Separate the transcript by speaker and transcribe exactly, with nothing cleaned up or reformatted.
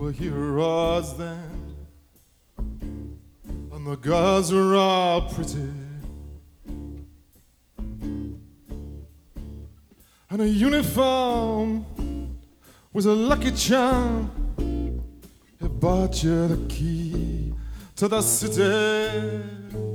Speaker 1: were heroes then, and the girls were all pretty, and a uniform was a lucky charm. It bought you the key to the city.